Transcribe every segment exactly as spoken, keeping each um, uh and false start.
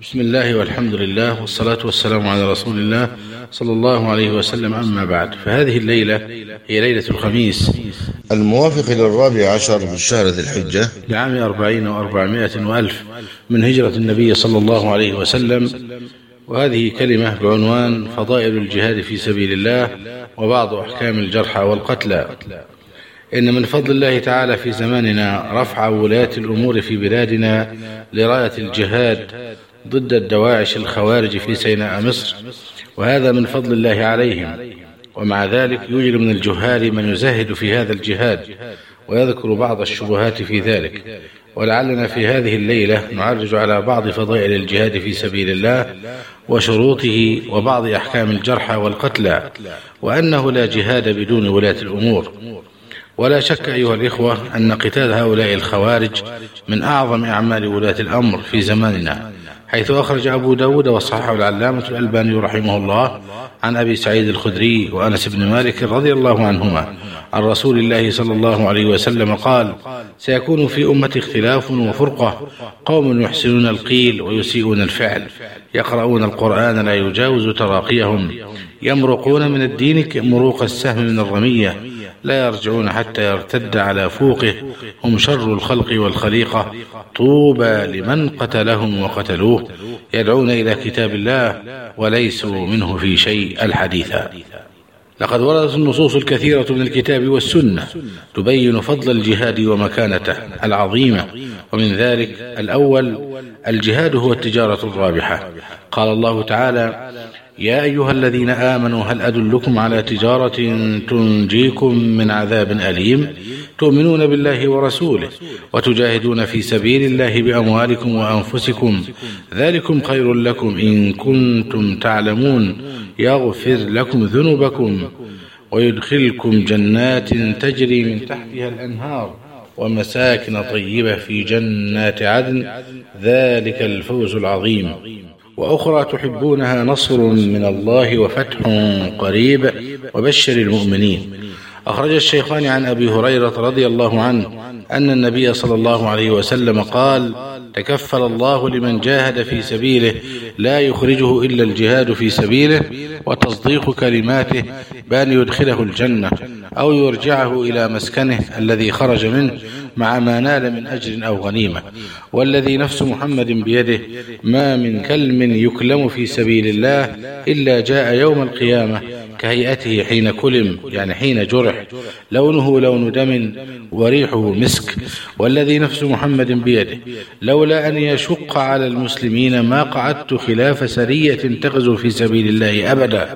بسم الله والحمد لله والصلاة والسلام على رسول الله صلى الله عليه وسلم. أما بعد، فهذه الليلة هي ليلة الخميس الموافق للرابع عشر من شهر ذي الحجة لعام أربعين وأربعمائة وألف من هجرة النبي صلى الله عليه وسلم. وهذه كلمة بعنوان فضائل الجهاد في سبيل الله وبعض أحكام الجرحى والقتلى. إن من فضل الله تعالى في زماننا رفع ولاة الأمور في بلادنا لراية الجهاد ضد الدواعش الخوارج في سيناء مصر، وهذا من فضل الله عليهم. ومع ذلك يوجد من الجهال من يزهد في هذا الجهاد ويذكر بعض الشبهات في ذلك، ولعلنا في هذه الليلة نعرج على بعض فضائل الجهاد في سبيل الله وشروطه وبعض أحكام الجرحى والقتلى، وأنه لا جهاد بدون ولاة الأمور. ولا شك أيها الإخوة أن قتال هؤلاء الخوارج من أعظم أعمال ولاة الأمر في زماننا، حيث أخرج أبو داود وصححه العلامة الألباني رحمه الله عن أبي سعيد الخدري وأنس بن مالك رضي الله عنهما عن رسول الله صلى الله عليه وسلم قال: سيكون في أمتي اختلاف وفرقة، قوم يحسنون القيل ويسيئون الفعل، يقرؤون القرآن لا يجاوز تراقيهم، يمرقون من الدين كمروق السهم من الرمية، لا يرجعون حتى يرتد على فوقه، هم شر الخلق والخليقة، طوبى لمن قتلهم وقتلوه، يدعون إلى كتاب الله وليسوا منه في شيء. الحديث. لقد وردت النصوص الكثيرة من الكتاب والسنة تبين فضل الجهاد ومكانته العظيمة، ومن ذلك: الأول، الجهاد هو التجارة الرابحة. قال الله تعالى: يا أيها الذين آمنوا هل أدلكم على تجارة تنجيكم من عذاب أليم تؤمنون بالله ورسوله وتجاهدون في سبيل الله بأموالكم وأنفسكم ذلكم خير لكم إن كنتم تعلمون يغفر لكم ذنوبكم ويدخلكم جنات تجري من تحتها الأنهار ومساكن طيبة في جنات عدن ذلك الفوز العظيم. وأخرى تحبونها نصر من الله وفتح قريب وبشر المؤمنين. أخرج الشيخان عن أبي هريرة رضي الله عنه أن النبي صلى الله عليه وسلم قال: تكفل الله لمن جاهد في سبيله لا يخرجه إلا الجهاد في سبيله وتصديق كلماته بأن يدخله الجنة أو يرجعه إلى مسكنه الذي خرج منه مع ما نال من أجر أو غنيمة. والذي نفس محمد بيده ما من كلم يكلم في سبيل الله إلا جاء يوم القيامة كهيئته حين كلم، يعني حين جرح، لونه لون دم وريحه مسك. والذي نفس محمد بيده لولا أن يشق على المسلمين ما قعدت خلاف سرية تغزو في سبيل الله أبدا،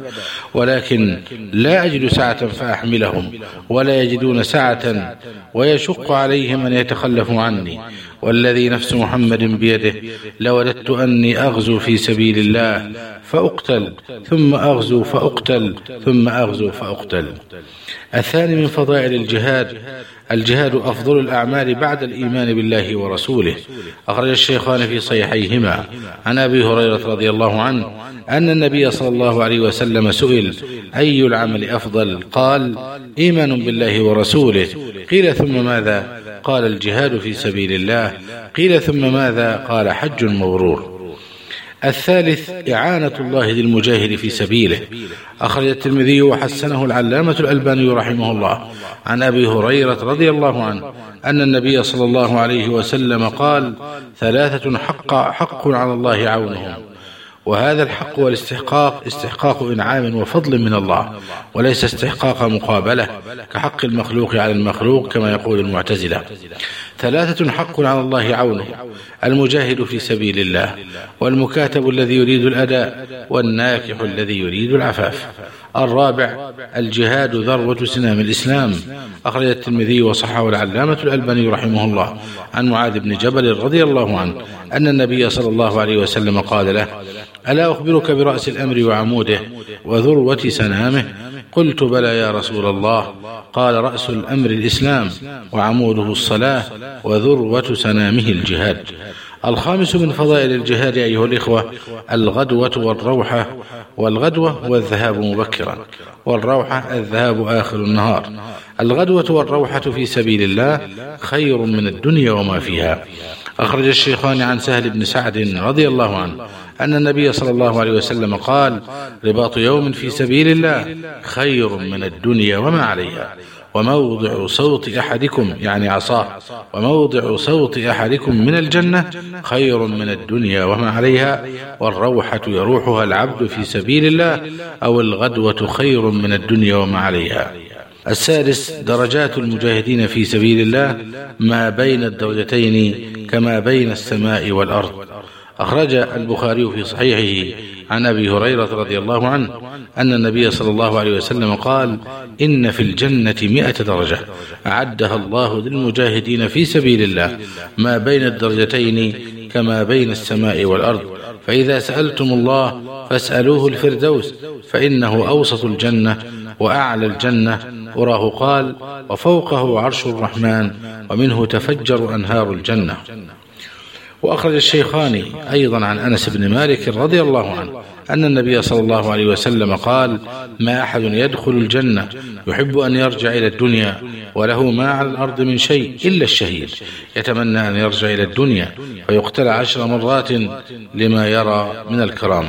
ولكن لا أجد سعة فأحملهم ولا يجدون سعة ويشق عليهم أن يتخلفوا عني. والذي نفس محمد بيده لوددت أني أغزو في سبيل الله فأقتل ثم أغزو فأقتل ثم أغزو فأقتل. الثاني من فضائل الجهاد: الجهاد أفضل الأعمال بعد الإيمان بالله ورسوله. أخرج الشيخان في صحيحيهما عن أبي هريرة رضي الله عنه أن النبي صلى الله عليه وسلم سئل: أي العمل أفضل؟ قال: إيمان بالله ورسوله. قيل: ثم ماذا؟ قال: الجهاد في سبيل الله. قيل: ثم ماذا؟ قال: حج مبرور. الثالث، إعانة الله للمجاهد في سبيله. أخرج الترمذي وحسنه العلامة الألباني رحمه الله عن أبي هريرة رضي الله عنه أن النبي صلى الله عليه وسلم قال: ثلاثة حق, حق على الله عونهم. وهذا الحق والاستحقاق استحقاق إنعام وفضل من الله، وليس استحقاق مقابلة كحق المخلوق على المخلوق كما يقول المعتزلة. ثلاثة حق على الله عونه: المجاهد في سبيل الله، والمكاتب الذي يريد الأداء، والناكح الذي يريد العفاف. الرابع، الجهاد ذروة سنام الإسلام. أخرج الترمذي وصححه العلامة الألباني رحمه الله عن معاذ بن جبل رضي الله عنه أن النبي صلى الله عليه وسلم قال له: ألا أخبرك برأس الأمر وعموده وذروة سنامه؟ قلت: بلى يا رسول الله. قال: رأس الأمر الإسلام، وعموده الصلاة، وذروة سنامه الجهاد. الخامس من فضائل الجهاد أيها الإخوة: الغدوة والروحة. والغدوة هو الذهاب مبكرا، والروحة الذهاب آخر النهار. الغدوة والروحة في سبيل الله خير من الدنيا وما فيها. أخرج الشيخان عن سهل بن سعد رضي الله عنه أن النبي صلى الله عليه وسلم قال: رباط يوم في سبيل الله خير من الدنيا وما عليها، وموضع صوت أحدكم يعني عصاه وموضع صوت أحدكم من الجنة خير من الدنيا وما عليها، والروحة يروحها العبد في سبيل الله أو الغدوة خير من الدنيا وما عليها. السادس: درجات المجاهدين في سبيل الله ما بين الدرجتين كما بين السماء والأرض. أخرج البخاري في صحيحه عن أبي هريرة رضي الله عنه أن النبي صلى الله عليه وسلم قال: إن في الجنة مئة درجة أعدها الله للمجاهدين في سبيل الله ما بين الدرجتين كما بين السماء والأرض، فإذا سألتم الله فاسألوه الفردوس فإنه أوسط الجنة وأعلى الجنة. وراه قال: وفوقه عرش الرحمن ومنه تفجر أنهار الجنة. وأخرج الشيخان أيضا عن أنس بن مالك رضي الله عنه أن النبي صلى الله عليه وسلم قال: ما أحد يدخل الجنة يحب أن يرجع إلى الدنيا وله ما على الأرض من شيء إلا الشهيد، يتمنى أن يرجع إلى الدنيا فيقتل عشر مرات لما يرى من الكرامة.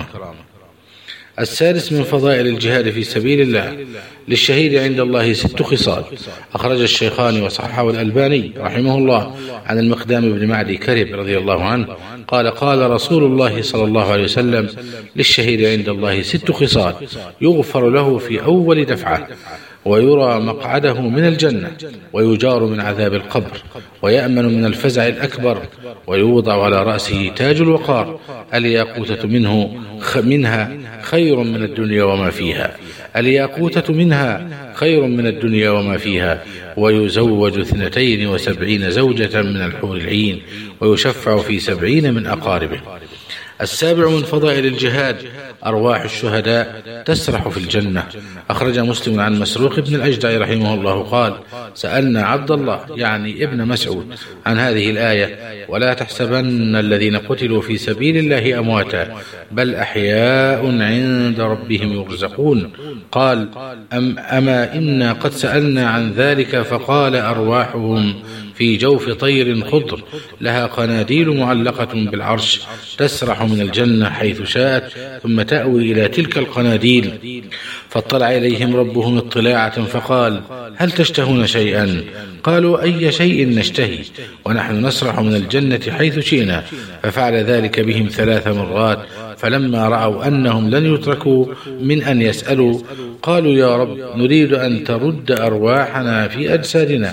السادس: من فضائل الجهاد في سبيل الله للشهيد عند الله ست خصال. أخرج الشيخان وصححه الألباني رحمه الله عن المقدام بن معدي كرب رضي الله عنه قال: قال رسول الله صلى الله عليه وسلم: للشهيد عند الله ست خصال يغفر له في أول دفعة، ويرى مقعده من الجنة، ويجار من عذاب القبر، ويأمن من الفزع الأكبر، ويوضع على رأسه تاج الوقار، الياقوتة منه منها خير من الدنيا وما فيها الياقوتة منها خير من الدنيا وما فيها ويزوج اثنتين وسبعين زوجة من الحور العين، ويشفع في سبعين من أقاربه. السابع: من فضائل الجهاد أرواح الشهداء تسرح في الجنة. أخرج مسلم عن مسروق بن الأجدع رحمه الله قال: سألنا عبد الله يعني ابن مسعود عن هذه الآية: ولا تحسبن الذين قتلوا في سبيل الله أمواتا بل أحياء عند ربهم يرزقون. قال: أم أما إنا قد سألنا عن ذلك فقال: أرواحهم في جوف طير خضر لها قناديل معلقة بالعرش تسرح من الجنة حيث شاءت ثم تأوي إلى تلك القناديل. فاطلع إليهم ربهم اطلاعة فقال: هل تشتهون شيئا؟ قالوا: أي شيء نشتهي ونحن نسرح من الجنة حيث شئنا. ففعل ذلك بهم ثلاث مرات، فلما رأوا أنهم لن يتركوا من أن يسألوا قالوا: يا رب نريد أن ترد أرواحنا في أجسادنا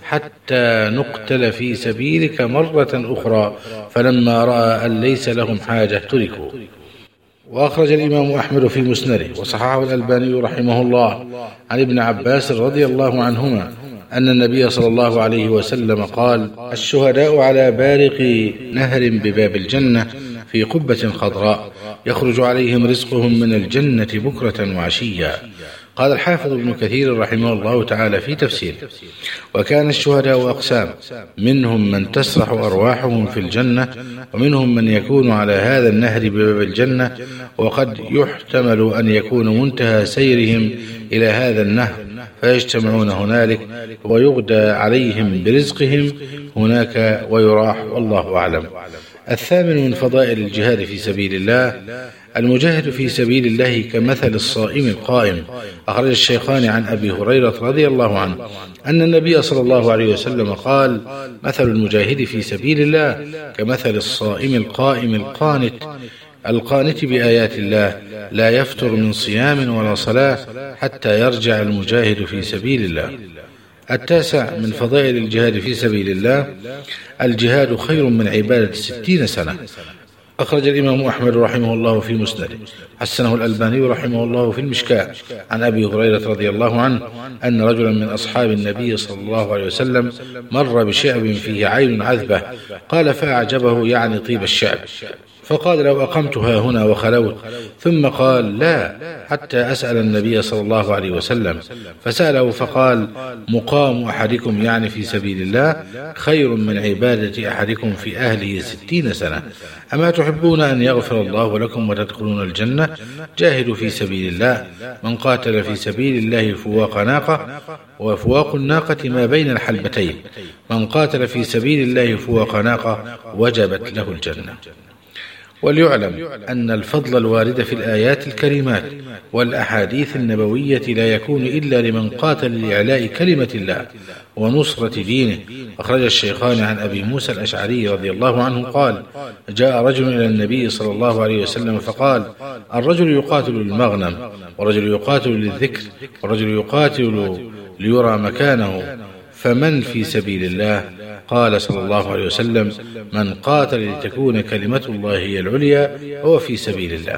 حتى نقتل في سبيلك مرة أخرى، فلما رأى أن ليس لهم حاجة تركوا. وأخرج الإمام أحمد في مسنده وصححه الألباني رحمه الله عن ابن عباس رضي الله عنهما أن النبي صلى الله عليه وسلم قال: الشهداء على بارق نهر بباب الجنة في قبة خضراء يخرج عليهم رزقهم من الجنة بكرة وعشيا. قال الحافظ ابن كثير رحمه الله تعالى في تفسيره: وكان الشهداء أقسام، منهم من تسرح أرواحهم في الجنة، ومنهم من يكون على هذا النهر بباب الجنة، وقد يحتمل أن يكون منتهى سيرهم إلى هذا النهر فيجتمعون هنالك ويغدى عليهم برزقهم هناك ويراح، والله أعلم. الثامن: من فضائل الجهاد في سبيل الله المجاهد في سبيل الله كمثل الصائم القائم. أخرج الشيخان عن أبي هريرة رضي الله عنه أن النبي صلى الله عليه وسلم قال: مثل المجاهد في سبيل الله كمثل الصائم القائم القانت القانت بآيات الله لا يفتر من صيام ولا صلاة حتى يرجع المجاهد في سبيل الله. التاسع: من فضائل الجهاد في سبيل الله الجهاد خير من عبادة ستين سنة. أخرج الإمام أحمد رحمه الله في مسنده، حسنه الألباني رحمه الله في المشكاة عن أبي هريرة رضي الله عنه أن رجلا من أصحاب النبي صلى الله عليه وسلم مر بشعب فيه عين عذبة، قال: فأعجبه يعني طيب الشعب، فقال لو أقمتها هنا وخلوت، ثم قال لا حتى أسأل النبي صلى الله عليه وسلم، فسأله فقال مقام أحدكم يعني في سبيل الله خير من عبادة أحدكم في أهله ستين سنة. أما تحبون أن يغفر الله لكم وتدخلون الجنة؟ جاهدوا في سبيل الله. من قاتل في سبيل الله فواق ناقة، وفواق الناقة ما بين الحلبتين. من قاتل في سبيل الله فواق ناقة وجبت له الجنة. وليعلم أن الفضل الوارد في الآيات الكريمات والأحاديث النبوية لا يكون إلا لمن قاتل لإعلاء كلمة الله ونصرة دينه. أخرج الشيخان عن أبي موسى الأشعري رضي الله عنه قال جاء رجل إلى النبي صلى الله عليه وسلم فقال الرجل يقاتل للمغنم، ورجل يقاتل للذكر، ورجل يقاتل ليرى مكانه، فمن في سبيل الله؟ قال صلى الله عليه وسلم من قاتل لتكون كلمة الله هي العليا هو في سبيل الله.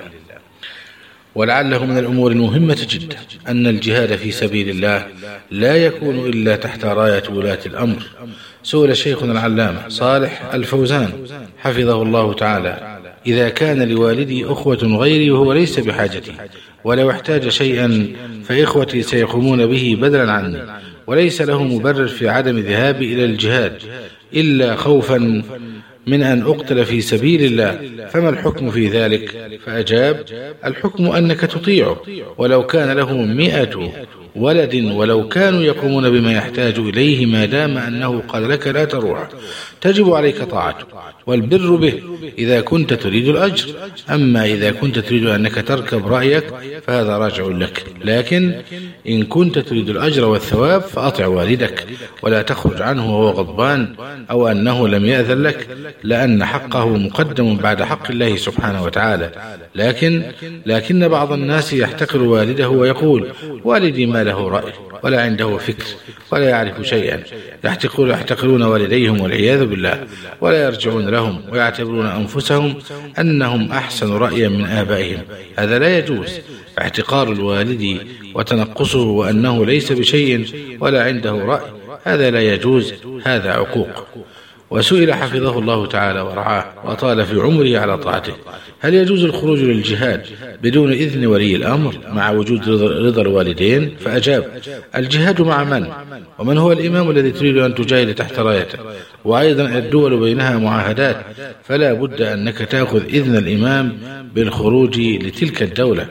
ولعله من الأمور المهمة جدا أن الجهاد في سبيل الله لا يكون إلا تحت راية ولاة الأمر. سئل شيخنا العلامة صالح الفوزان حفظه الله تعالى إذا كان لوالدي أخوة غيري وهو ليس بحاجتي، ولو احتاج شيئا فإخوتي سيقومون به بدلا عني، وليس له مبرر في عدم ذهابي إلى الجهاد إلا خوفا من أن أقتل في سبيل الله، فما الحكم في ذلك؟ فأجاب الحكم أنك تطيعه ولو كان له مئة ولد ولو كانوا يقومون بما يحتاج إليه، ما دام أنه قال لك لا تروح، تجب عليك طاعته والبر به إذا كنت تريد الأجر. أما إذا كنت تريد أنك تركب رأيك فهذا راجع لك، لكن إن كنت تريد الأجر والثواب فأطع والدك ولا تخرج عنه وهو غضبان أو أنه لم يأذن لك، لأن حقه مقدم بعد حق الله سبحانه وتعالى. لكن لكن بعض الناس يحتقر والده ويقول والدي ما له رأي ولا عنده فكر ولا يعرف شيئا، يحتقرون والديهم والعياذ بالله ولا يرجعون لهم ويعتبرون أنفسهم أنهم أحسن رأيا من آبائهم. هذا لا يجوز. احتقار الوالد وتنقصه وأنه ليس بشيء ولا عنده رأي هذا لا يجوز، هذا عقوق. وسئل حفظه الله تعالى ورعاه وطال في عمره على طاعته هل يجوز الخروج للجهاد بدون إذن ولي الأمر مع وجود رضا الوالدين؟ فأجاب الجهاد مع من؟ ومن هو الإمام الذي تريد أن تجاهد تحت رايته؟ وأيضا الدول بينها معاهدات، فلا بد أنك تأخذ إذن الإمام بالخروج لتلك الدولة.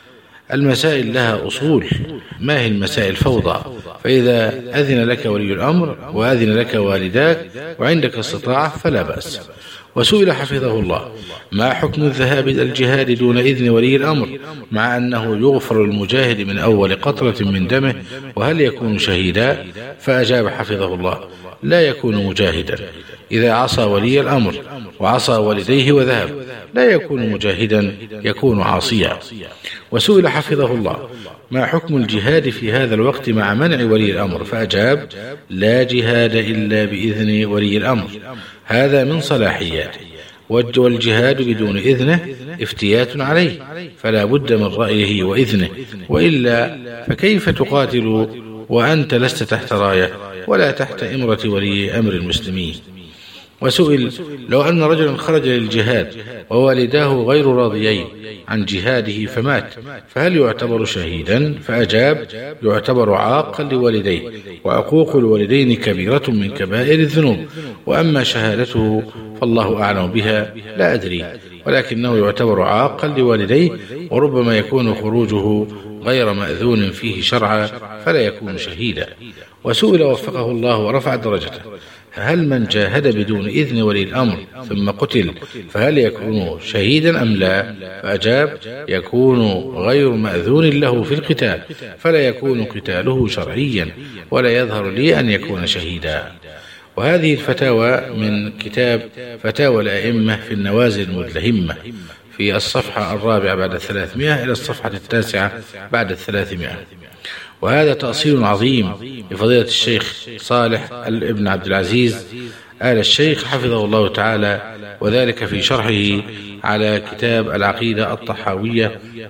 المسائل لها أصول، ما هي المسائل فوضى، فإذا أذن لك ولي الأمر وأذن لك والداك وعندك استطاعة فلا بأس. وسئل حفظه الله ما حكم الذهاب إلى الجهاد دون إذن ولي الأمر مع أنه يغفر المجاهد من أول قطرة من دمه، وهل يكون شهيدا؟ فأجاب حفظه الله لا يكون مجاهدا إذا عصى ولي الأمر وعصى والديه وذهب، لا يكون مجاهدا يكون عاصيا. وسئل حفظه الله ما حكم الجهاد في هذا الوقت مع منع ولي الأمر؟ فأجاب لا جهاد إلا بإذن ولي الأمر، هذا من صلاحياته، والجهاد بدون إذنه افتيات عليه، فلا بد من رأيه وإذنه، وإلا فكيف تقاتل وأنت لست تحت راية ولا تحت إمرة ولي أمر المسلمين؟ وسئل لو أن رجلا خرج للجهاد ووالداه غير راضيين عن جهاده فمات فهل يعتبر شهيدا؟ فأجاب يعتبر عاقا لوالديه، وعقوق الوالدين كبيرة من كبائر الذنوب، وأما شهادته فالله أعلم بها لا أدري، ولكنه يعتبر عاقا لوالديه، وربما يكون خروجه غير مأذون فيه شرعا فلا يكون شهيدا. وسئل وفقه الله ورفع درجته هل من جاهد بدون إذن ولي الأمر ثم قتل فهل يكون شهيدا أم لا؟ فأجاب يكون غير مأذون له في القتال، فلا يكون قتاله شرعيا، ولا يظهر لي أن يكون شهيدا. وهذه الفتاوى من كتاب فتاوى الأئمة في النوازل المدلهمة في الصفحة الرابعة بعد الثلاثمائة إلى الصفحة التاسعة بعد الثلاثمائة. وهذا تأصيل عظيم لفضيلة الشيخ صالح ابن عبد العزيز آل الشيخ حفظه الله تعالى، وذلك في شرحه على كتاب العقيدة الطحاوية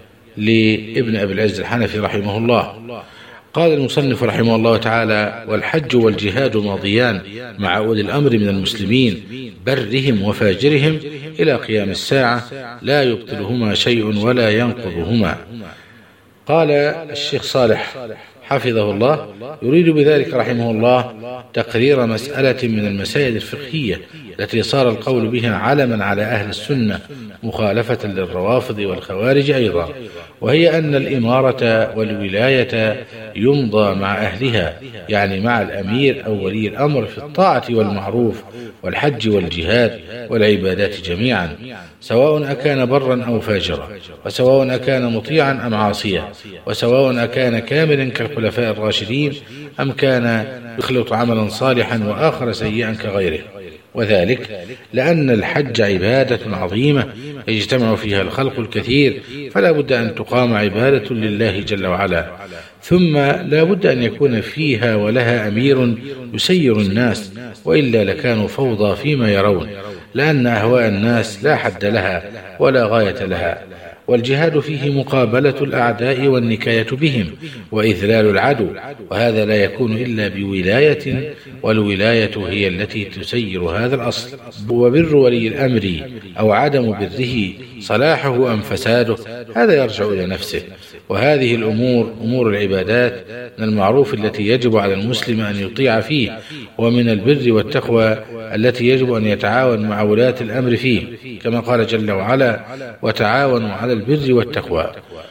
لابن أبي العز الحنفي رحمه الله. قال المصنف رحمه الله تعالى والحج والجهاد ماضيان مع أولي الأمر من المسلمين برهم وفاجرهم إلى قيام الساعة لا يبطلهما شيء ولا ينقضهما. قال الشيخ صالح حفظه الله يريد بذلك رحمه الله تقرير مسألة من المسائل الفقهية التي صار القول بها علما على أهل السنة مخالفة للروافض والخوارج أيضا، وهي أن الإمارة والولاية يمضى مع أهلها، يعني مع الأمير أو ولي الأمر في الطاعة والمعروف والحج والجهاد والعبادات جميعا، سواء أكان برا أو فاجرا، وسواء أكان مطيعا أم عاصيا، وسواء أكان كاملا كالخلفاء الراشدين أم كان يخلط عملا صالحا وآخر سيئا كغيره. وذلك لأن الحج عبادة عظيمة يجتمع فيها الخلق الكثير، فلا بد أن تقام عبادة لله جل وعلا، ثم لا بد أن يكون فيها ولها أمير يسير الناس، وإلا لكانوا فوضى فيما يرون، لأن أهواء الناس لا حد لها ولا غاية لها. والجهاد فيه مقابلة الأعداء والنكاية بهم وإذلال العدو، وهذا لا يكون إلا بولاية، والولاية هي التي تسير هذا الأصل. وبر ولي الأمر أو عدم بره صلاحه أم فساده هذا يرجع إلى نفسه. وهذه الأمور أمور العبادات من المعروف التي يجب على المسلم أن يطيع فيه، ومن البر والتقوى التي يجب أن يتعاون مع ولاة الأمر فيه، كما قال جل وعلا وتعاونوا على البر والتقوى.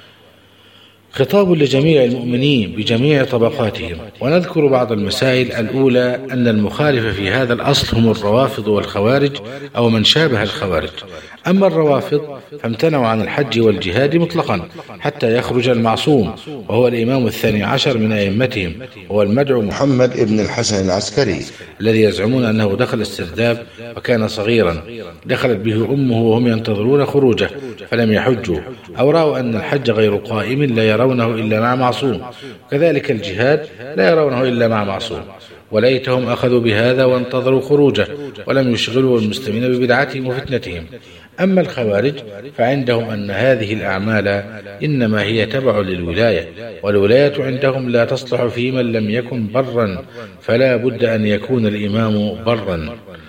خطاب لجميع المؤمنين بجميع طبقاتهم. ونذكر بعض المسائل. الأولى أن المخالف في هذا الأصل هم الروافض والخوارج أو من شابه الخوارج. أما الروافض فامتنعوا عن الحج والجهاد مطلقا حتى يخرج المعصوم، وهو الإمام الثاني عشر من أئمتهم، هو المدعو محمد ابن الحسن العسكري، الذي يزعمون أنه دخل السرداب وكان صغيرا دخلت به أمه وهم ينتظرون خروجه فلم يحجوا، أو رأوا أن الحج غير قائم لا يرونه إلا مع معصوم، كذلك الجهاد لا يرونه إلا مع معصوم. وليتهم أخذوا بهذا وانتظروا خروجه ولم يشغلوا المسلمين ببدعتهم وفتنتهم. أما الخوارج فعندهم أن هذه الأعمال إنما هي تبع للولاية، والولاية عندهم لا تصلح في من لم يكن برا، فلا بد أن يكون الإمام برا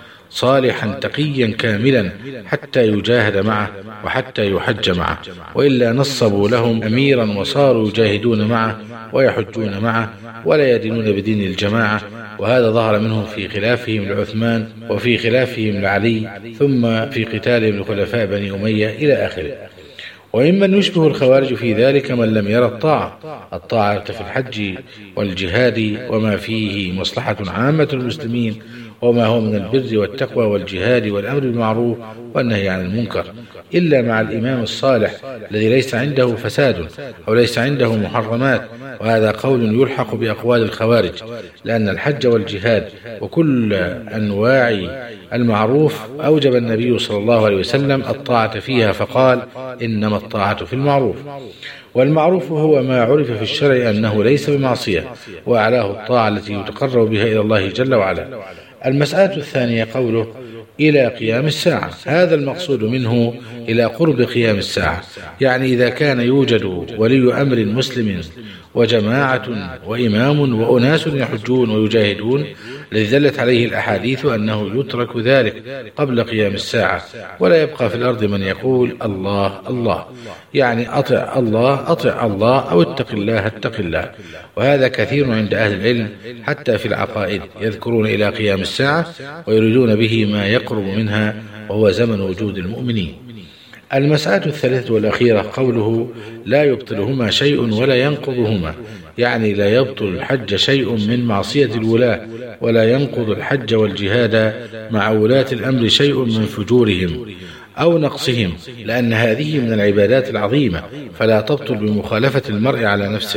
صالحا تقيا كاملا حتى يجاهد معه وحتى يحج معه، وإلا نصبوا لهم أميرا وصاروا يجاهدون معه ويحجون معه ولا يدينون بدين الجماعة. وهذا ظهر منهم في خلافهم لعثمان وفي خلافهم لعلي ثم في قتالهم لخلفاء بني أمية إلى آخره. وممن يشبه الخوارج في ذلك من لم يرى الطاعة الطاعة في الحج والجهاد وما فيه مصلحة عامة المسلمين، وما هو من البر والتقوى والجهاد والأمر بالمعروف والنهي عن المنكر، إلا مع الإمام الصالح الذي ليس عنده فساد أو ليس عنده محرمات. وهذا قول يلحق بأقوال الخوارج، لأن الحج والجهاد وكل أنواع المعروف أوجب النبي صلى الله عليه وسلم الطاعة فيها، فقال إنما الطاعة في المعروف. والمعروف هو ما عرف في الشرع أنه ليس بمعصية، وأعلاه الطاعة التي يتقرب بها إلى الله جل وعلا. المسألة الثانية قوله إلى قيام الساعة، هذا المقصود منه إلى قرب قيام الساعة، يعني إذا كان يوجد ولي أمر مسلم وجماعة وإمام وأناس يحجون ويجاهدون، الذي دلت عليه الأحاديث أنه يترك ذلك قبل قيام الساعة، ولا يبقى في الأرض من يقول الله الله، يعني أطع الله أطع الله أو اتق الله اتق الله. وهذا كثير عند أهل العلم حتى في العقائد، يذكرون إلى قيام الساعة ويريدون به ما يقرب منها، وهو زمن وجود المؤمنين. المسألة الثالثة والأخيرة قوله لا يبطلهما شيء ولا ينقضهما، يعني لا يبطل الحج شيء من معصية الولاة، ولا ينقض الحج والجهاد مع ولاة الأمر شيء من فجورهم أو نقصهم، لأن هذه من العبادات العظيمة فلا تبطل بمخالفة المرء على نفسه،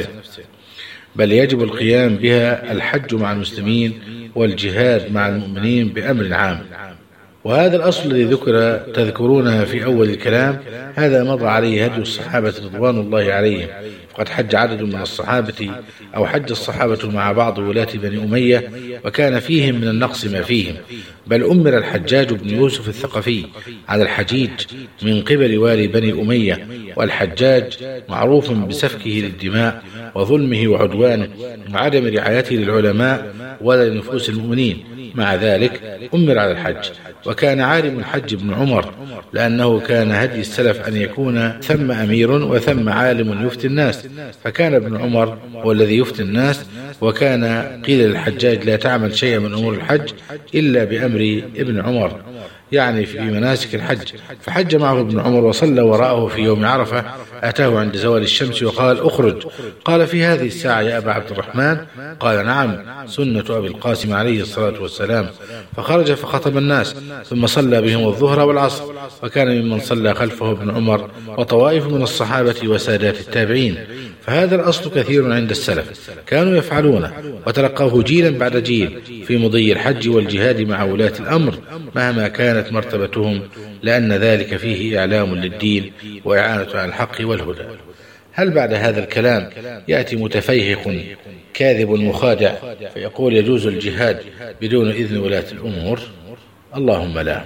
بل يجب القيام بها الحج مع المسلمين والجهاد مع المؤمنين بأمر عام. وهذا الأصل الذي ذكر تذكرونها في أول الكلام هذا مضى عليه هدي الصحابة رضوان الله عليهم، فقد حج عدد من الصحابة أو حج الصحابة مع بعض ولاة بني أمية وكان فيهم من النقص ما فيهم، بل أمر الحجاج بن يوسف الثقفي على الحجيج من قبل والي بني أمية، والحجاج معروف بسفكه للدماء وظلمه وعدوانه وعدم رعايته للعلماء ولا لنفوس المؤمنين، مع ذلك أمر على الحج. وكان عالم الحج ابن عمر، لأنه كان هدي السلف أن يكون ثم أمير وثم عالم يفتي الناس، فكان ابن عمر هو الذي يفتي الناس. وكان قيل للحجاج لا تعمل شيئا من أمور الحج إلا بأمر ابن عمر، يعني في مناسك الحج. فحج معه ابن عمر وصلى وراءه في يوم عرفة. أتاه عند زوال الشمس وقال اخرج. قال في هذه الساعة يا أبا عبد الرحمن؟ قال نعم، سنة أبي القاسم عليه الصلاة والسلام. فخرج فخطب الناس، ثم صلى بهم الظهر والعصر. وكان ممن صلى خلفه ابن عمر وطوائف من الصحابة وسادات التابعين. فهذا الأصل كثير عند السلف، كانوا يفعلونه وتلقوه جيلا بعد جيل في مضي الحج والجهاد مع ولاة الأمر مهما كانت مرتبتهم، لأن ذلك فيه إعلام للدين وإعانة على الحق والهدى. هل بعد هذا الكلام يأتي متفيهق كاذب مخادع فيقول يجوز الجهاد بدون إذن ولاة الأمور؟ اللهم لا.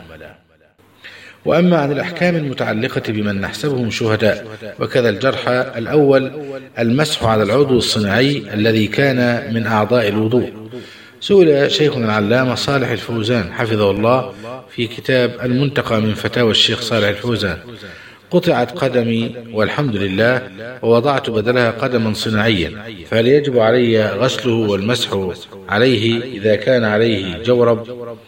وأما عن الأحكام المتعلقة بمن نحسبهم شهداء وكذا الجرحى: الأول المسح على العضو الصناعي الذي كان من أعضاء الوضوء. سئل شيخنا العلامة صالح الفوزان حفظه الله في كتاب المنتقى من فتاوى الشيخ صالح الفوزان: قطعت قدمي والحمد لله ووضعت بدلها قدما صناعيا، فهل يجب علي غسله والمسح عليه إذا كان عليه جورب؟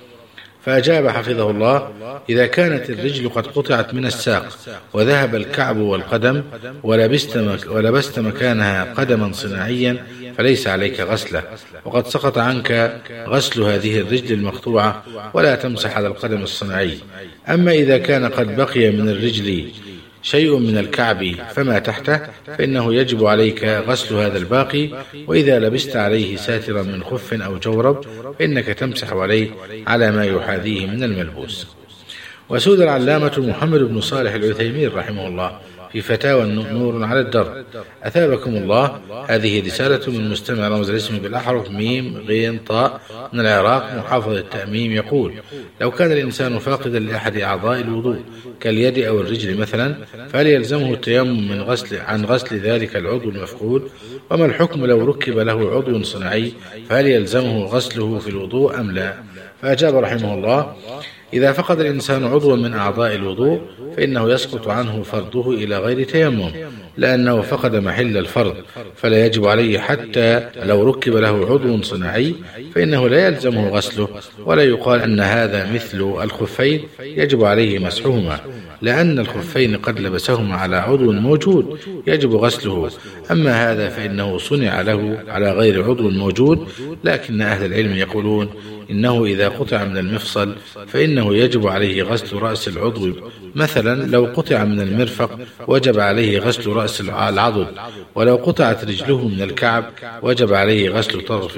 فأجاب حفظه الله: إذا كانت الرجل قد قطعت من الساق وذهب الكعب والقدم ولبست, مك ولبست مكانها قدما صناعيا فليس عليك غسله، وقد سقط عنك غسل هذه الرجل المقطوعة، ولا تمسح على القدم الصناعي. أما إذا كان قد بقي من الرجل شيء من الكعب فما تحته فإنه يجب عليك غسل هذا الباقي، وإذا لبست عليه ساترا من خف أو جورب فإنك تمسح عليه على ما يحاذيه من الملبوس. وسود العلامة محمد بن صالح العثيمين رحمه الله في فتاوى نور على الدر: أثابكم الله، هذه رسالة من مستمع رمز الاسم بالأحرف ميم غين طاء من العراق محافظ التأميم، يقول: لو كان الإنسان فاقدا لأحد أعضاء الوضوء كاليد أو الرجل مثلا، فهل يلزمه التيمم من غسل عن غسل ذلك العضو المفقود؟ وما الحكم لو ركب له عضو صناعي، فهل يلزمه غسله في الوضوء أم لا؟ فأجاب رحمه الله: إذا فقد الإنسان عضوا من أعضاء الوضوء فإنه يسقط عنه فرضه إلى غير تيمم، لأنه فقد محل الفرض، فلا يجب عليه حتى لو ركب له عضو صناعي، فإنه لا يلزمه غسله، ولا يقال أن هذا مثل الخفين يجب عليه مسحهما، لأن الخفين قد لبسهما على عضو موجود يجب غسله. أما هذا فإنه صنع له على غير عضو موجود، لكن أهل العلم يقولون إنه إذا قطع من المفصل فإنه يجب عليه غسل رأس العضو. مثلا لو قطع من المرفق وجب عليه غسل رأس العضد، ولو قطعت رجله من الكعب وجب عليه غسل طرف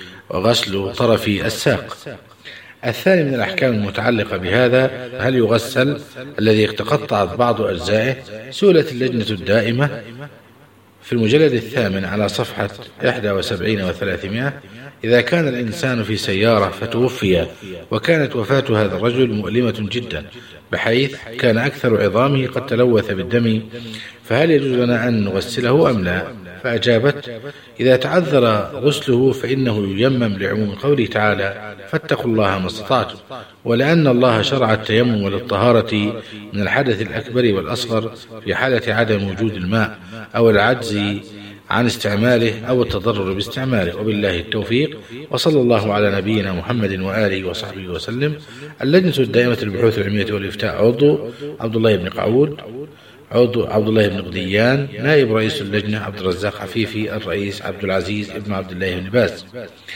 وغسل طرف الساق. الثاني من الأحكام المتعلقة بهذا: هل يغسل الذي تقطعت بعض أجزائه؟ سئلت اللجنة الدائمة في المجلد الثامن على صفحة إحدى وسبعين وثلاثمائة: إذا كان الإنسان في سيارة فتوفي وكانت وفاة هذا الرجل مؤلمة جدا بحيث كان أكثر عظامه قد تلوث بالدم، فهل يجوز لنا أن نغسله أم لا؟ فأجابت: إذا تعذر غسله فإنه ييمم لعموم قوله تعالى: فاتقوا الله ما استطعتم، ولأن الله شرع التيمم للطهارة من الحدث الأكبر والأصغر في حالة عدم وجود الماء أو العجز عن استعماله أو التضرر باستعماله. وبالله التوفيق، وصلى الله على نبينا محمد وآله وصحبه وسلم. اللجنة الدائمة للبحوث العلمية والإفتاء: عضو عبد الله بن قعود، عضو عبد الله بن قديان، نائب رئيس اللجنة عبد الرزاق عفيفي، الرئيس عبد العزيز بن عبد الله بن باز.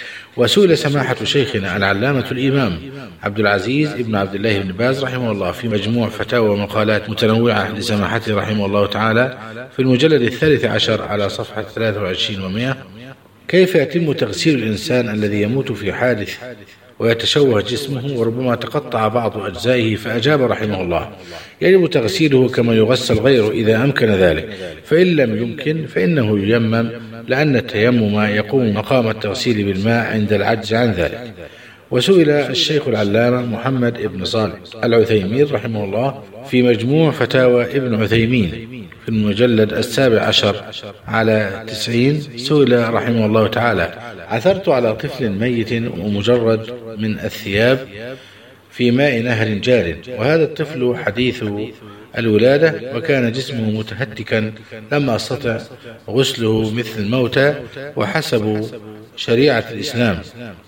وسئل سماحة شيخنا العلامة الإمام عبد العزيز بن عبد الله بن باز رحمه الله في مجموع فتاوى ومقالات متنوعة لسماحته رحمه الله تعالى في المجلد الثالث عشر على صفحة ثلاثة وعشرين ومئة: كيف يتم تغسيل الإنسان الذي يموت في حادث ويتشوه جسمه وربما تقطع بعض أجزائه؟ فأجاب رحمه الله: يجب تغسيله كما يغسل غيره إذا أمكن ذلك، فإن لم يمكن فإنه ييمم، لأن التيمم يقوم مقام التغسيل بالماء عند العجز عن ذلك. وسئل الشيخ العلامة محمد بن صالح العثيمين رحمه الله في مجموع فتاوى ابن عثيمين في المجلد السابع عشر على تسعين، سئل رحمه الله تعالى: عثرت على طفل ميت ومجرد من الثياب في ماء نهر جار، وهذا الطفل حديث الولادة وكان جسمه متهتكا لم أستطع غسله مثل الموتى وحسب شريعة الإسلام،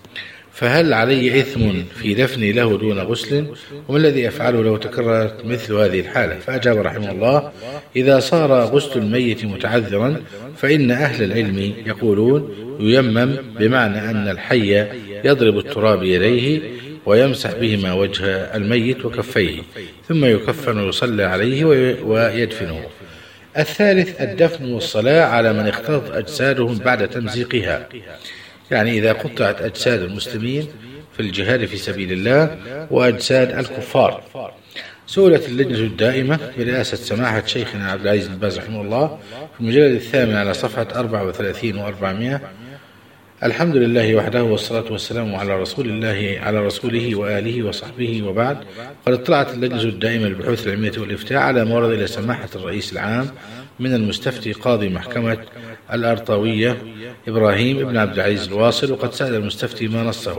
فهل علي إثم في دفني له دون غسل؟ وما الذي أفعله لو تكررت مثل هذه الحالة؟ فأجاب رحمه الله: إذا صار غسل الميت متعذرا فإن أهل العلم يقولون ييمم، بمعنى أن الحي يضرب التراب يديه ويمسح بهما وجه الميت وكفيه، ثم يكفن ويصلى عليه ويدفنه. الثالث الدفن والصلاة على من اختلط أجسادهم بعد تمزيقها، يعني إذا قطعت أجساد المسلمين في الجهاد في سبيل الله وأجساد الكفار. سئلت اللجنة الدائمة برئاسة سماحة شيخنا عبد العزيز بن باز رحمه الله في المجلد الثامن على صفحة أربعة وثلاثين وأربعمائة: الحمد لله وحده والصلاة والسلام على رسول الله على رسوله وآله وصحبه، وبعد. قد اطلعت اللجنة الدائمة للبحوث العلمية والإفتاء على ما ورد إلى سماحة الرئيس العام من المستفتي قاضي محكمة الأرطاوية إبراهيم بن عبد العزيز الواصل، وقد سأل المستفتي ما نصه: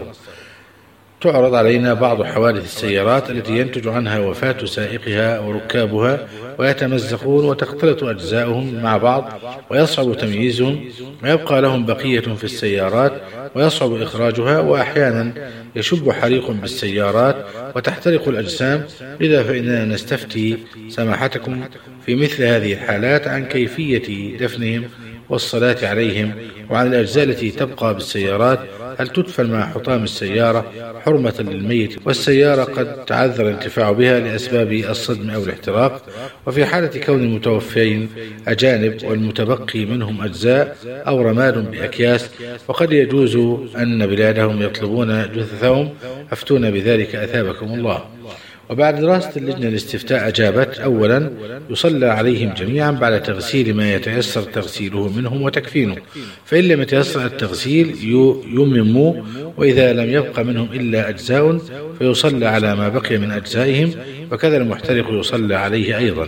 تعرض علينا بعض حوادث السيارات التي ينتج عنها وفاة سائقها وركابها ويتمزقون وتختلط أجزاؤهم مع بعض ويصعب تمييزهم، ويبقى لهم بقية في السيارات ويصعب إخراجها، وأحيانا يشب حريق بالسيارات وتحترق الأجسام. لذا فإننا نستفتي سماحتكم في مثل هذه الحالات عن كيفية دفنهم والصلاة عليهم، وعن الأجزاء التي تبقى بالسيارات هل تدفن مع حطام السيارة حرمة للميت، والسيارة قد تعذر الانتفاع بها لأسباب الصدم أو الاحتراق، وفي حالة كون المتوفين أجانب والمتبقي منهم أجزاء أو رماد بأكياس، وقد يجوز أن بلادهم يطلبون جثثهم، أفتونا بذلك أثابكم الله. وبعد دراسة اللجنة الاستفتاء أجابت: أولا يصلى عليهم جميعا بعد تغسيل ما يتيسر تغسيله منهم وتكفينه، فإن لم يتيسر التغسيل يمموا، وإذا لم يبق منهم إلا أجزاء فيصلى على ما بقي من أجزائهم، وكذا المحترق يصلى عليه أيضا.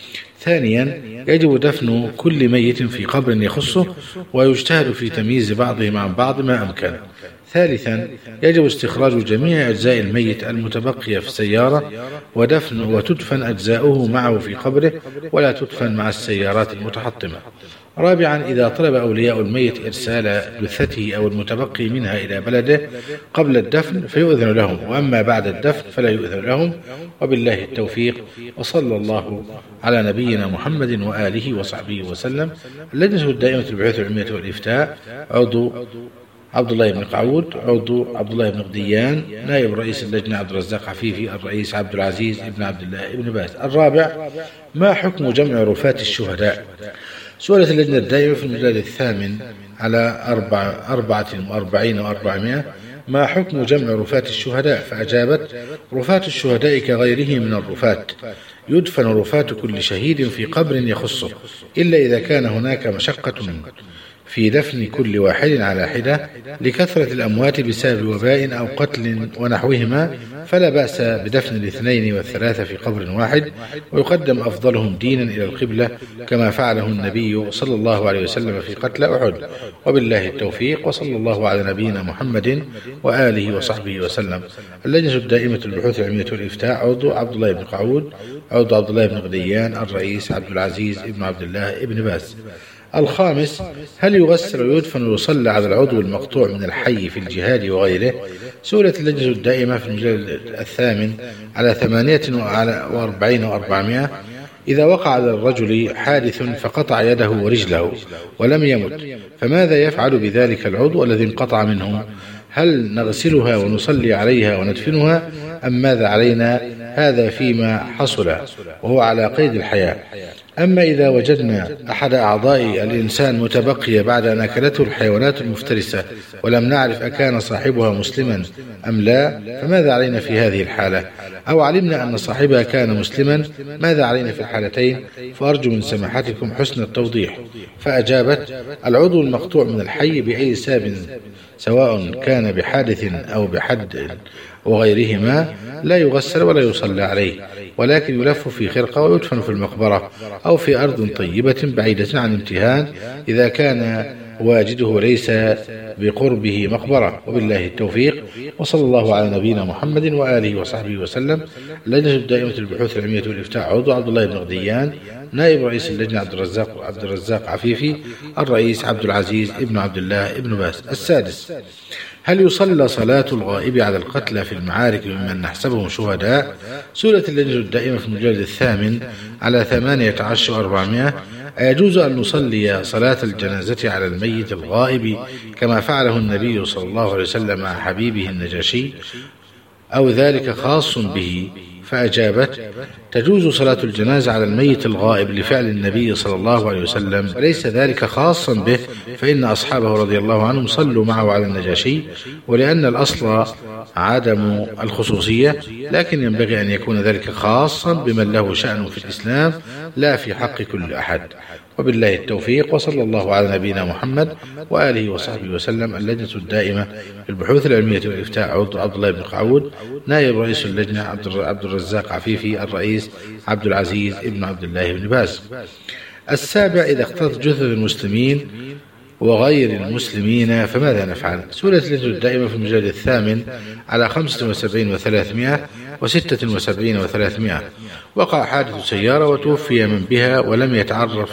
ثانيا يجب دفن كل ميت في قبر يخصه، ويجتهد في تمييز بعضهم عن بعض ما أمكن. ثالثا يجب استخراج جميع أجزاء الميت المتبقية في السيارة ودفن وتدفن أجزاؤه معه في قبره، ولا تدفن مع السيارات المتحطمة. رابعا إذا طلب أولياء الميت إرسال جثته أو المتبقي منها إلى بلده قبل الدفن فيؤذن لهم، وأما بعد الدفن فلا يؤذن لهم، وبالله التوفيق، وصلى الله على نبينا محمد وآله وصحبه وسلم. اللجنة الدائمة للبحوث العلمية والإفتاء: عضو عبد الله بن قعود، عضو عبد الله بن غديان، نائب رئيس اللجنة عبد الرزاق عفيفي، الرئيس عبد العزيز بن عبد الله بن باز. الرابع ما حكم جمع رفاة الشهداء؟ سئلت اللجنة الدائمة في المجلد الثامن على أربعة وأربعين وأربعمائة: ما حكم جمع رفاة الشهداء؟ فأجابت: رفاة الشهداء كغيره من الرفاة، يدفن رفاة كل شهيد في قبر يخصه، إلا إذا كان هناك مشقة في دفن كل واحد على حدة لكثرة الأموات بسبب وباء أو قتل ونحوهما، فلا بأس بدفن الاثنين والثلاثة في قبر واحد، ويقدم أفضلهم دينا إلى القبلة كما فعله النبي صلى الله عليه وسلم في قتل أحد. وبالله التوفيق، وصلى الله على نبينا محمد وآله وصحبه وسلم. اللجنة الدائمة للبحوث العلمية والإفتاء: عضو عبد الله بن قعود، عضو عبد الله بن غديان، الرئيس عبد العزيز بن عبد الله بن باز. الخامس هل يغسل ويدفن ويصلى على العضو المقطوع من الحي في الجهاد وغيره؟ سئلت اللجنة الدائمة في المجلد الثامن على ثمانية وأربعين وأربعمائة: إذا وقع على الرجل حادث فقطع يده ورجله ولم يمت، فماذا يفعل بذلك العضو الذي انقطع منه؟ هل نغسلها ونصلي عليها وندفنها، أم ماذا علينا؟ هذا فيما حصل وهو على قيد الحياة. أما إذا وجدنا أحد أعضاء الإنسان متبقية بعد أن أكلته الحيوانات المفترسة ولم نعرف أكان صاحبها مسلما أم لا، فماذا علينا في هذه الحالة؟ أو علمنا أن صاحبها كان مسلما، ماذا علينا في الحالتين؟ فأرجو من سماحتكم حسن التوضيح. فأجابت: العضو المقطوع من الحي بأي سبب سواء كان بحادث أو بحد وغيرهما لا يغسل ولا يصلى عليه، ولكن يلف في خرقة ويدفن في المقبرة أو في أرض طيبة بعيدة عن امتهان إذا كان واجده ليس بقربه مقبرة. وبالله التوفيق، وصلى الله على نبينا محمد وآله وصحبه وسلم. اللجنة الدائمة للبحوث العلمية والإفتاء، عضو عبد الله بن غديان، نائب رئيس اللجنة عبد الرزاق عبد الرزاق عفيفي، الرئيس عبد العزيز ابن عبد الله ابن باز. السادس: هل يصلى صلاة الغائب على القتلى في المعارك ممن نحسبهم شهداء؟ سئلت اللجنة الدائمة في المجلد الثامن على ثمانية عشر وأربعمائة: أيجوز أن نصلي صلاة الجنازة على الميت الغائب كما فعله النبي صلى الله عليه وسلم مع حبيبه النجاشي، أو ذلك خاص به؟ فأجابت: تجوز صلاة الجنازة على الميت الغائب لفعل النبي صلى الله عليه وسلم، وليس ذلك خاصا به، فإن أصحابه رضي الله عنهم صلوا معه على النجاشي، ولأن الأصل عدم الخصوصية، لكن ينبغي أن يكون ذلك خاصا بمن له شأن في الإسلام لا في حق كل أحد. وبالله التوفيق، وصلى الله على نبينا محمد وآله وصحبه وسلم. اللجنة الدائمة للبحوث العلمية والإفتاء، عضو عبد الله بن قعود، نائب رئيس اللجنة عبد الرزاق عفيفي، الرئيس عبد العزيز ابن عبد الله بن باز. السابع: إذا اختلطت جثث المسلمين وغير المسلمين فماذا نفعل؟ سئلت اللجنة الدائمة في المجلد الثامن على خمسة وسبعين وثلاثمائة وستة وسبعين وثلاثمائة: وقع حادث سيارة وتوفي من بها ولم يتعرف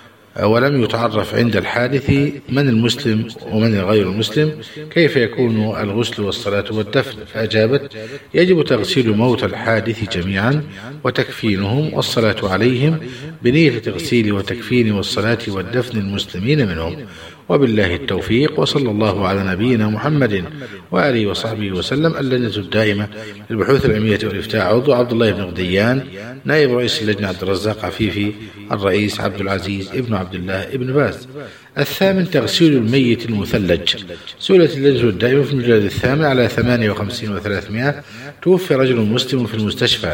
ولم يتعرف عند الحادث من المسلم ومن الغير المسلم، كيف يكون الغسل والصلاة والدفن؟ فأجابت: يجب تغسيل موتى الحادث جميعا وتكفينهم والصلاة عليهم بنية تغسيل وتكفين والصلاة والدفن المسلمين منهم. وبالله التوفيق، وصلى الله على نبينا محمد وآله وصحبه وسلم. اللجنة الدائمة للبحوث العلمية والإفتاء، عضو عبد الله بن غديان، نائب رئيس اللجنة عبد الرزاق عفيفي، الرئيس عبد العزيز ابن عبد الله ابن باز. الثامن: تغسيل الميت المثلج. سئلت اللجنة الدائمة في المجلد الثامن على ثمانية وخمسين وثلاثمائة: توفي رجل مسلم في المستشفى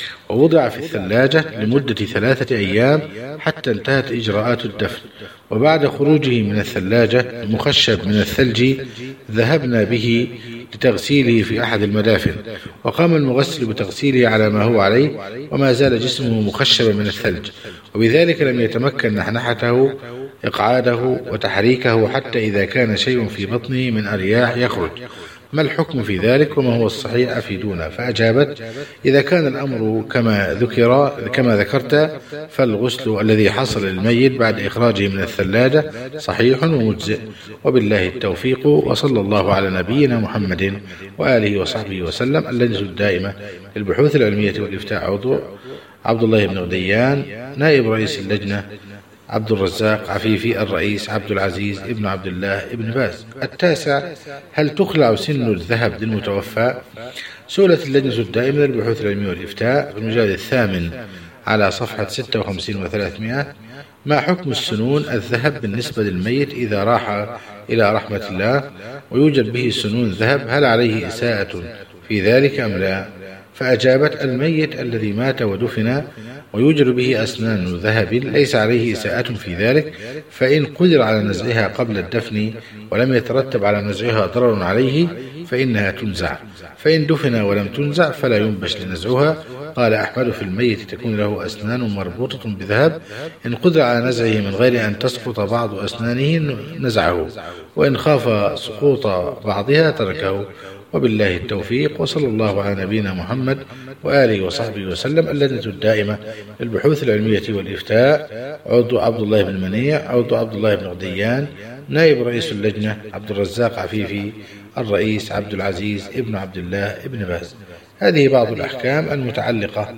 ووضع في الثلاجة لمدة ثلاثة أيام حتى انتهت إجراءات الدفن، وبعد خروجه من الثلاجة مخشب من الثلج ذهبنا به لتغسيله في أحد المدافن، وقام المغسل بتغسيله على ما هو عليه وما زال جسمه مخشبا من الثلج، وبذلك لم يتمكن نحنحته إقعاده وتحريكه حتى إذا كان شيء في بطنه من أرياح يخرج. ما الحكم في ذلك وما هو الصحيح؟ أفيدونا. فأجابت: إذا كان الأمر كما ذكر كما ذكرت فالغسل الذي حصل للميت بعد إخراجه من الثلاجة صحيح ومجزئ. وبالله التوفيق، وصلى الله على نبينا محمد وآله وصحبه وسلم. اللجنة الدائمة للبحوث العلمية والإفتاء، عضو عبد الله بن غديان، نائب رئيس اللجنة عبد الرزاق عفيفي، الرئيس عبد العزيز ابن عبد الله ابن باز. التاسع: هل تخلع سن الذهب للمتوفى؟ سئلت اللجنة الدائمة للبحوث العلمية والإفتاء في المجلد الثامن على صفحة ستة وخمسين وثلاثمائة: ما حكم السنون الذهب بالنسبة للميت إذا راح إلى رحمة الله ويوجد به سنون ذهب، هل عليه إساءة في ذلك أم لا؟ فأجابت: الميت الذي مات ودفن ويوجد به أسنان ذهب ليس عليه إساءة في ذلك، فإن قدر على نزعها قبل الدفن ولم يترتب على نزعها ضرر عليه فإنها تنزع، فإن دفن ولم تنزع فلا ينبش لنزعها. قال أحمد: في الميت تكون له أسنان مربوطة بذهب، إن قدر على نزعه من غير أن تسقط بعض أسنانه نزعه، وإن خاف سقوط بعضها تركه. وبالله التوفيق، وصلى الله على نبينا محمد وآله وصحبه وسلم. اللجنة الدائمة للبحوث العلمية والإفتاء، عضو عبد الله بن منيع، عضو عبد الله بن غديان، نائب رئيس اللجنة عبد الرزاق عفيفي، الرئيس عبد العزيز ابن عبد الله ابن باز. هذه بعض الأحكام المتعلقة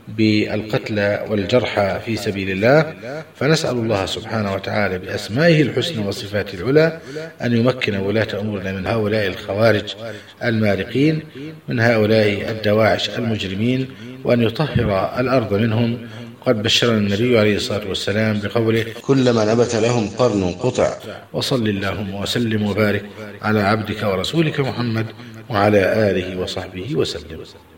بالقتلى والجرحى في سبيل الله، فنسأل الله سبحانه وتعالى بأسمائه الحسنى وصفاته العلى أن يمكن ولاة أمورنا من هؤلاء الخوارج المارقين، من هؤلاء الدواعش المجرمين، وأن يطهر الأرض منهم. قد بشرنا النبي عليه الصلاة والسلام بقوله: كلما نبت لهم قرن قطع. وصل اللهم وسلم وبارك على عبدك ورسولك محمد وعلى آله وصحبه وسلم.